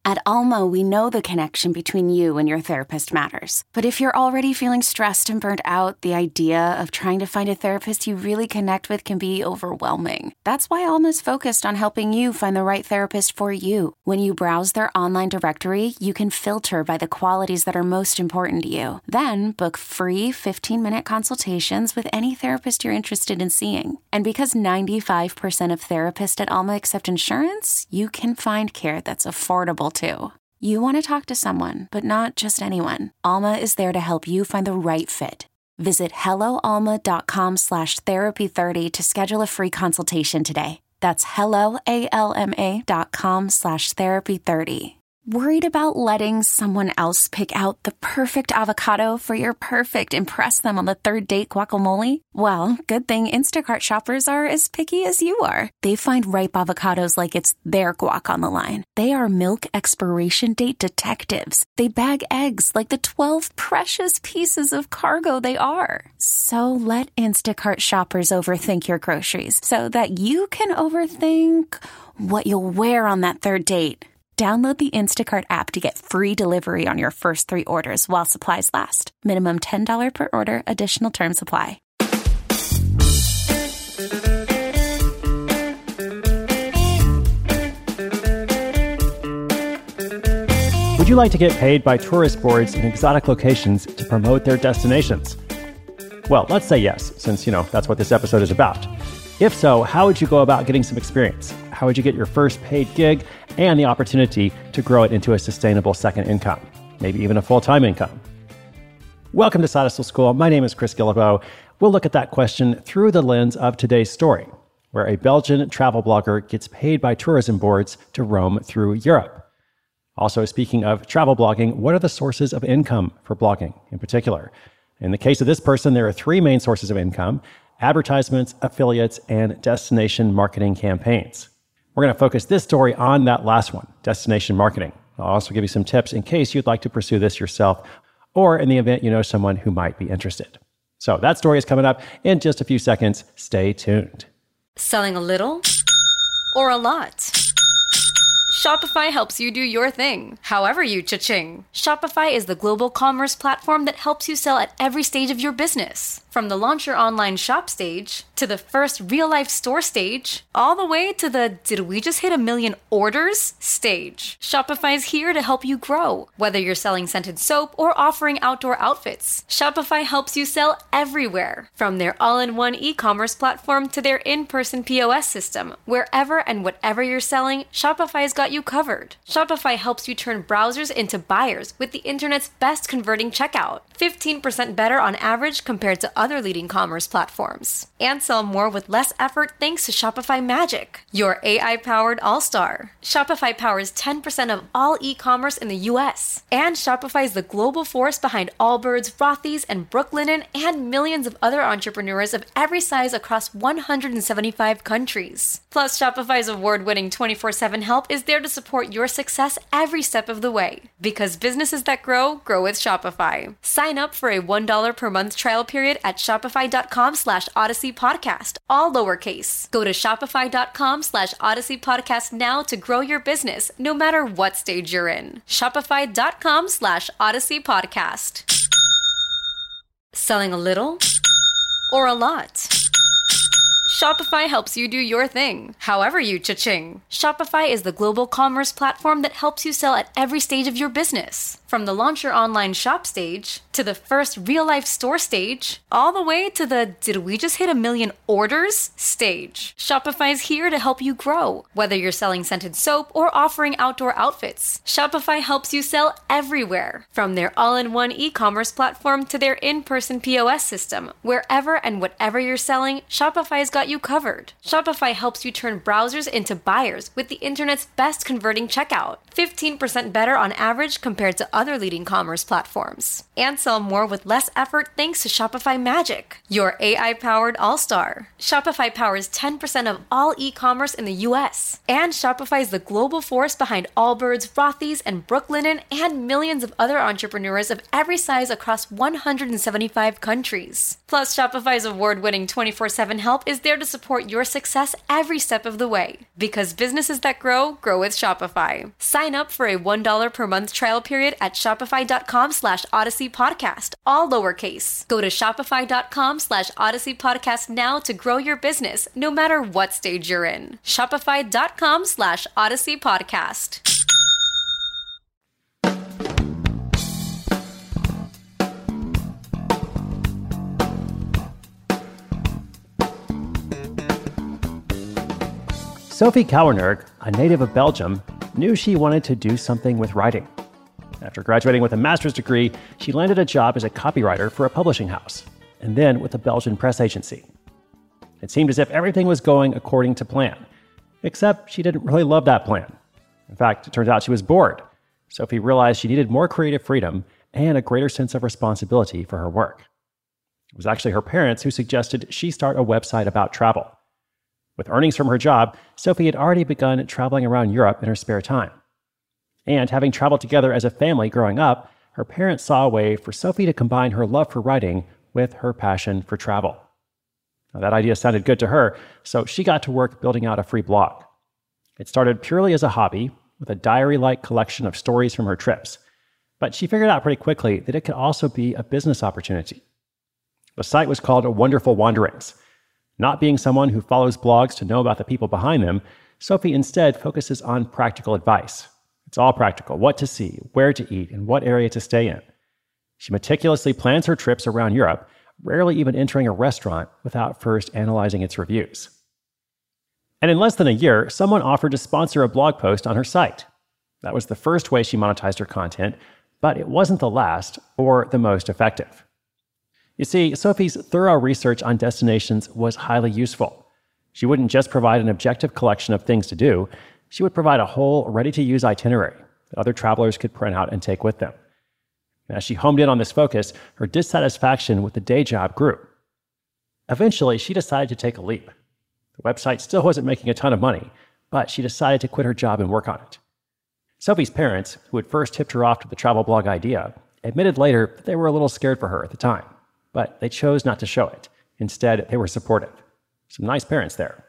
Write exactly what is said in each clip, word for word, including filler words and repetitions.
At Alma, we know the connection between you and your therapist matters. But if you're already feeling stressed and burnt out, the idea of trying to find a therapist you really connect with can be overwhelming. That's why Alma's focused on helping you find the right therapist for you. When you browse their online directory, you can filter by the qualities that are most important to you. Then book free fifteen-minute consultations with any therapist you're interested in seeing. And because ninety-five percent of therapists at Alma accept insurance, you can find care that's affordable too. You want to talk to someone, but not just anyone. Alma is there to help you find the right fit. Visit helloalma.com slash therapy30 to schedule a free consultation today. That's helloalma dot com slash therapy30. Worried about letting someone else pick out the perfect avocado for your perfect impress them on the third date guacamole? Well, good thing Instacart shoppers are as picky as you are. They find ripe avocados like it's their guac on the line. They are milk expiration date detectives. They bag eggs like the twelve precious pieces of cargo they are. So let Instacart shoppers overthink your groceries so that you can overthink what you'll wear on that third date. Download the Instacart app to get free delivery on your first three orders while supplies last. Minimum ten dollars per order. Additional terms apply. Would you like to get paid by tourist boards in exotic locations to promote their destinations? Well, let's say yes, since, you know, that's what this episode is about. If so, how would you go about getting some experience? How would you get your first paid gig and the opportunity to grow it into a sustainable second income, maybe even a full-time income? Welcome to Side Hustle School. My name is Chris Guillebeau. We'll look at that question through the lens of today's story, where a Belgian travel blogger gets paid by tourism boards to roam through Europe. Also, speaking of travel blogging, what are the sources of income for blogging in particular? In the case of this person, there are three main sources of income: advertisements, affiliates, and destination marketing campaigns. We're going to focus this story on that last one, destination marketing. I'll also give you some tips in case you'd like to pursue this yourself, or in the event you know someone who might be interested. So that story is coming up in just a few seconds. Stay tuned. Selling a little or a lot? Shopify helps you do your thing, however you cha-ching. Shopify is the global commerce platform that helps you sell at every stage of your business. From the launch your online shop stage, to the first real-life store stage, all the way to the did we just hit a million orders stage. Shopify's here to help you grow. Whether you're selling scented soap or offering outdoor outfits, Shopify helps you sell everywhere. From their all-in-one e-commerce platform to their in-person P O S system, wherever and whatever you're selling, Shopify's got you covered. Shopify helps you turn browsers into buyers with the internet's best converting checkout, fifteen percent better on average compared to other leading commerce platforms. And sell more with less effort thanks to Shopify Magic, your A I-powered all-star. Shopify powers ten percent of all e-commerce in the U S. And Shopify is the global force behind Allbirds, Rothy's, and Brooklinen, and millions of other entrepreneurs of every size across one hundred seventy-five countries. Plus, Shopify's award-winning twenty-four seven help is there to support your success every step of the way. Because businesses that grow, grow with Shopify. Sign up for a one dollar per month trial period at shopify.com slash Odyssey Podcast, all lowercase. Go to shopify.com slash Odyssey Podcast now to grow your business, no matter what stage you're in. Shopify.com slash Odyssey Podcast. Selling a little or a lot? Shopify helps you do your thing, however you cha-ching. Shopify is the global commerce platform that helps you sell at every stage of your business. From the launch your online shop stage, to the first real-life store stage, all the way to the did we just hit a million orders stage. Shopify's here to help you grow. Whether you're selling scented soap or offering outdoor outfits, Shopify helps you sell everywhere. From their all-in-one e-commerce platform to their in-person P O S system, wherever and whatever you're selling, Shopify's got you covered. Shopify helps you turn browsers into buyers with the internet's best converting checkout, fifteen percent better on average compared to other leading commerce platforms. And sell more with less effort thanks to Shopify Magic, your A I-powered all-star. Shopify powers ten percent of all e-commerce in the U S. And Shopify is the global force behind Allbirds, Rothy's, and Brooklinen, and millions of other entrepreneurs of every size across one hundred seventy-five countries. Plus, Shopify's award-winning twenty-four seven help is there to support your success every step of the way. Because businesses that grow, grow with Shopify. Sign Sign up for a one dollar per month trial period at shopify.com slash Odyssey Podcast, all lowercase. Go to shopify.com slash Odyssey Podcast now to grow your business, no matter what stage you're in. Shopify.com slash Odyssey Podcast. Sophie Kouwernerg, a native of Belgium, knew she wanted to do something with writing. After graduating with a master's degree, she landed a job as a copywriter for a publishing house, and then with a Belgian press agency. It seemed as if everything was going according to plan, except she didn't really love that plan. In fact, it turns out she was bored. Sophie realized she needed more creative freedom and a greater sense of responsibility for her work. It was actually her parents who suggested she start a website about travel. With earnings from her job, Sophie had already begun traveling around Europe in her spare time. And having traveled together as a family growing up, her parents saw a way for Sophie to combine her love for writing with her passion for travel. Now, that idea sounded good to her, so she got to work building out a free blog. It started purely as a hobby, with a diary-like collection of stories from her trips. But she figured out pretty quickly that it could also be a business opportunity. The site was called Wonderful Wanderings. Not being someone who follows blogs to know about the people behind them, Sophie instead focuses on practical advice. It's all practical: what to see, where to eat, and what area to stay in. She meticulously plans her trips around Europe, rarely even entering a restaurant without first analyzing its reviews. And in less than a year, someone offered to sponsor a blog post on her site. That was the first way she monetized her content, but it wasn't the last or the most effective. You see, Sophie's thorough research on destinations was highly useful. She wouldn't just provide an objective collection of things to do, she would provide a whole, ready-to-use itinerary that other travelers could print out and take with them. And as she homed in on this focus, her dissatisfaction with the day job grew. Eventually, she decided to take a leap. The website still wasn't making a ton of money, but she decided to quit her job and work on it. Sophie's parents, who had first tipped her off to the travel blog idea, admitted later that they were a little scared for her at the time. But they chose not to show it. Instead, they were supportive. Some nice parents there.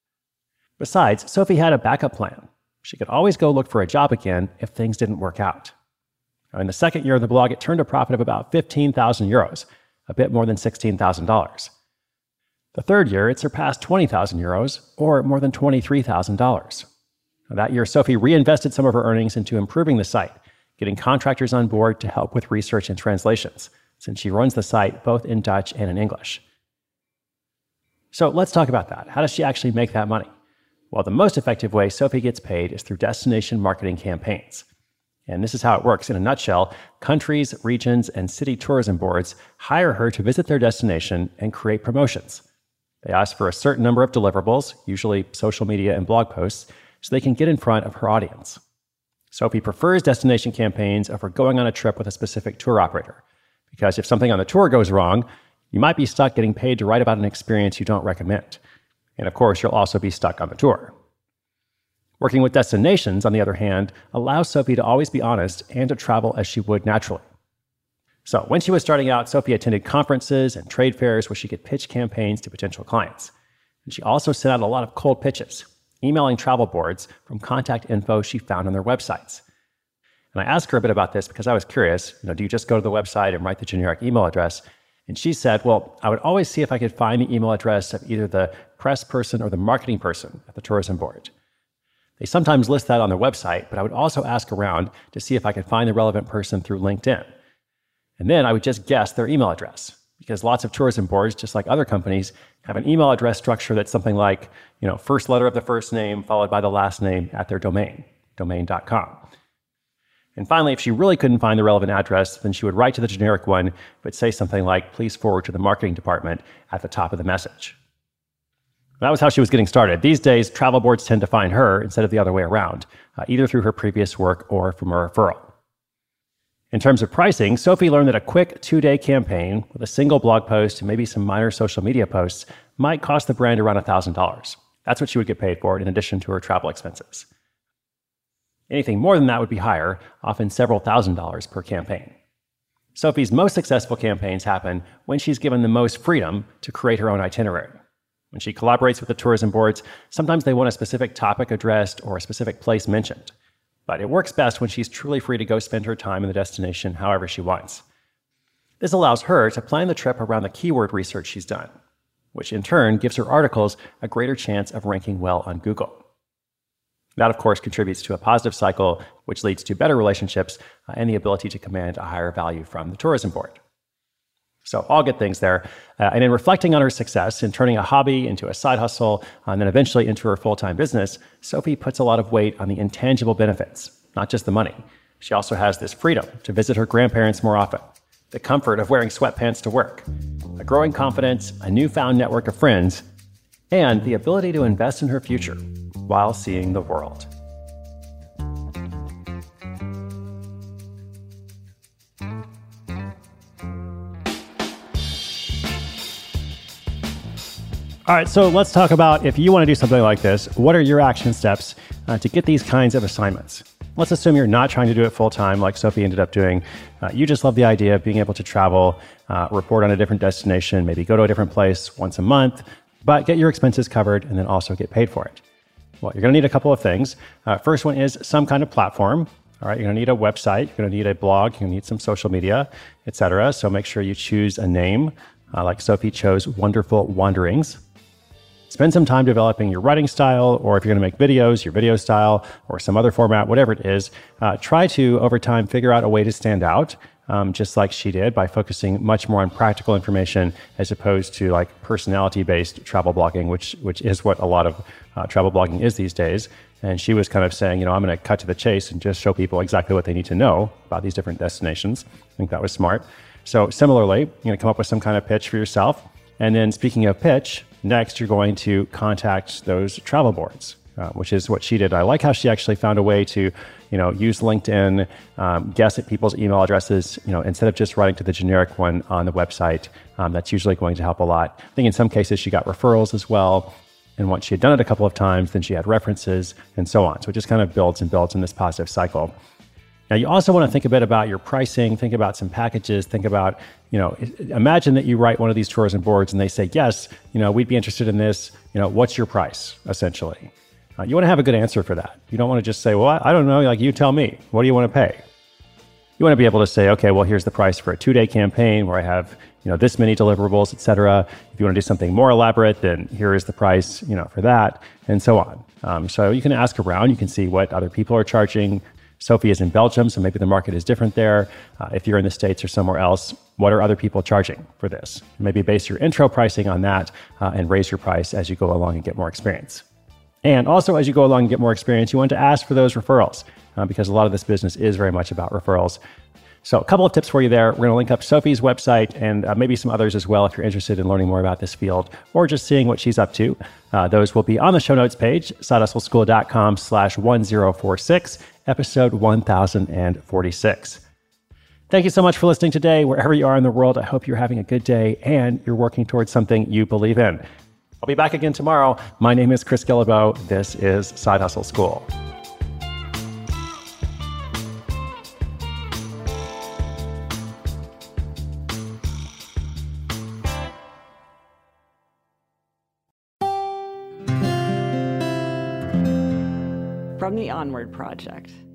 Besides, Sophie had a backup plan. She could always go look for a job again if things didn't work out. Now, in the second year of the blog, it turned a profit of about fifteen thousand euros, a bit more than sixteen thousand dollars. The third year, it surpassed twenty thousand euros, or more than twenty-three thousand dollars. Now, that year, Sophie reinvested some of her earnings into improving the site, getting contractors on board to help with research and translations, since she runs the site both in Dutch and in English. So let's talk about that. How does she actually make that money? Well, the most effective way Sophie gets paid is through destination marketing campaigns. And this is how it works. In a nutshell, countries, regions, and city tourism boards hire her to visit their destination and create promotions. They ask for a certain number of deliverables, usually social media and blog posts, so they can get in front of her audience. Sophie prefers destination campaigns over going on a trip with a specific tour operator, because if something on the tour goes wrong, you might be stuck getting paid to write about an experience you don't recommend. And of course, you'll also be stuck on the tour. Working with destinations, on the other hand, allows Sophie to always be honest and to travel as she would naturally. So when she was starting out, Sophie attended conferences and trade fairs where she could pitch campaigns to potential clients. And she also sent out a lot of cold pitches, emailing travel boards from contact info she found on their websites. And I asked her a bit about this because I was curious, you know, do you just go to the website and write the generic email address? And she said, well, I would always see if I could find the email address of either the press person or the marketing person at the tourism board. They sometimes list that on their website, but I would also ask around to see if I could find the relevant person through LinkedIn. And then I would just guess their email address, because lots of tourism boards, just like other companies, have an email address structure that's something like, you know, first letter of the first name followed by the last name at their domain, domain dot com. And finally, if she really couldn't find the relevant address, then she would write to the generic one, but say something like, please forward to the marketing department at the top of the message. That was how she was getting started. These days, travel boards tend to find her instead of the other way around, uh, either through her previous work or from a referral. In terms of pricing, Sophie learned that a quick two-day campaign with a single blog post and maybe some minor social media posts might cost the brand around one thousand dollars. That's what she would get paid for in addition to her travel expenses. Anything more than that would be higher, often several thousand dollars per campaign. Sophie's most successful campaigns happen when she's given the most freedom to create her own itinerary. When she collaborates with the tourism boards, sometimes they want a specific topic addressed or a specific place mentioned. but it works best when she's truly free to go spend her time in the destination however she wants. This allows her to plan the trip around the keyword research she's done, which in turn gives her articles a greater chance of ranking well on Google. That, of course, contributes to a positive cycle, which leads to better relationships uh, and the ability to command a higher value from the tourism board. So all good things there. Uh, and in reflecting on her success in turning a hobby into a side hustle uh, and then eventually into her full-time business, Sophie puts a lot of weight on the intangible benefits, not just the money. She also has this freedom to visit her grandparents more often, the comfort of wearing sweatpants to work, a growing confidence, a newfound network of friends, and the ability to invest in her future while seeing the world. All right, so let's talk about if you want to do something like this, what are your action steps uh, to get these kinds of assignments? Let's assume you're not trying to do it full time like Sophie ended up doing. Uh, you just love the idea of being able to travel, uh, report on a different destination, maybe go to a different place once a month, but get your expenses covered and then also get paid for it. Well, you're going to need a couple of things. Uh, first one is some kind of platform. All right, you're going to need a website, you're going to need a blog, you're going to need some social media, et cetera. So make sure you choose a name, uh, like Sophie chose Wonderful Wanderings. Spend some time developing your writing style, or if you're going to make videos, your video style, or some other format, whatever it is. Uh, try to, over time, figure out a way to stand out, um, just like she did, by focusing much more on practical information as opposed to like personality-based travel blogging, which which is what a lot of uh, travel blogging is these days. And she was kind of saying, you know, I'm going to cut to the chase and just show people exactly what they need to know about these different destinations. I think that was smart. So similarly, you're going to come up with some kind of pitch for yourself. And then speaking of pitch, next you're going to contact those travel boards, uh, which is what she did. I like how she actually found a way to, you know, use LinkedIn, um, guess at people's email addresses, you know, instead of just writing to the generic one on the website. Um, that's usually going to help a lot. I think in some cases she got referrals as well. And once she had done it a couple of times, then she had references and so on. So it just kind of builds and builds in this positive cycle. Now, you also want to think a bit about your pricing, think about some packages, think about, you know, imagine that you write one of these tourism boards and they say, yes, you know, we'd be interested in this. You know, what's your price, essentially? Uh, you want to have a good answer for that. You don't want to just say, well, I, I don't know, like you tell me, what do you want to pay? You want to be able to say, okay, well, here's the price for a two-day campaign where I have, you know, this many deliverables, et cetera. If you want to do something more elaborate, then here is the price, you know, for that, and so on. Um, so you can ask around, you can see what other people are charging. Sophie is in Belgium, so maybe the market is different there. Uh, if you're in the States or somewhere else, what are other people charging for this? Maybe base your intro pricing on that uh, and raise your price as you go along and get more experience. And also, as you go along and get more experience, you want to ask for those referrals uh, because a lot of this business is very much about referrals. So a couple of tips for you there. We're going to link up Sophie's website and uh, maybe some others as well if you're interested in learning more about this field or just seeing what she's up to. Uh, those will be on the show notes page, sidehustleschool.com slash 1046, episode one thousand forty-six. Thank you so much for listening today. Wherever you are in the world, I hope you're having a good day and you're working towards something you believe in. I'll be back again tomorrow. My name is Chris Guillebeau. This is Side Hustle School. From the Onward Project.